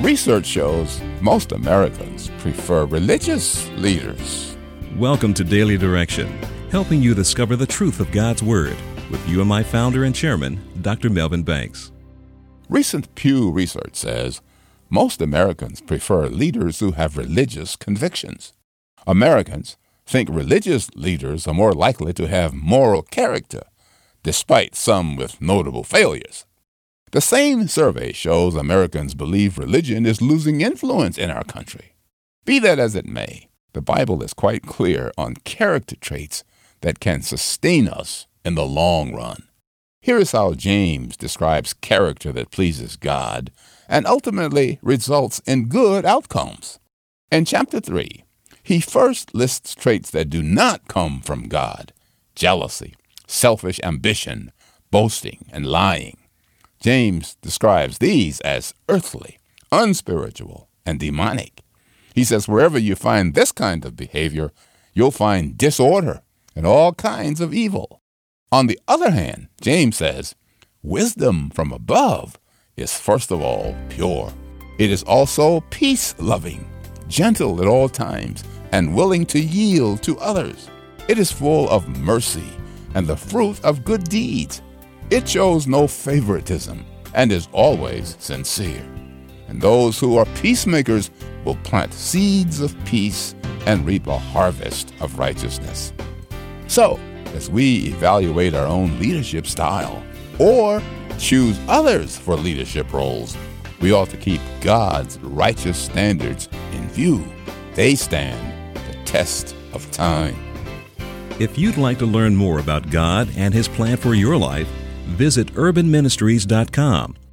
Research shows most Americans prefer religious leaders. Welcome to Daily Direction, helping you discover the truth of God's Word with UMI founder and chairman, Dr. Melvin Banks. Recent Pew research says most Americans prefer leaders who have religious convictions. Americans think religious leaders are more likely to have moral character, despite some with notable failures. The same survey shows Americans believe religion is losing influence in our country. Be that as it may, the Bible is quite clear on character traits that can sustain us in the long run. Here is how James describes character that pleases God and ultimately results in good outcomes. In chapter 3, he first lists traits that do not come from God: jealousy, selfish ambition, boasting, and lying. James describes these as earthly, unspiritual, and demonic. He says wherever you find this kind of behavior, you'll find disorder and all kinds of evil. On the other hand, James says, wisdom from above is first of all pure. It is also peace-loving, gentle at all times, and willing to yield to others. It is full of mercy and the fruit of good deeds. It shows no favoritism and is always sincere. And those who are peacemakers will plant seeds of peace and reap a harvest of righteousness. So, as we evaluate our own leadership style or choose others for leadership roles, we ought to keep God's righteous standards in view. They stand the test of time. If you'd like to learn more about God and His plan for your life, visit urbanministries.com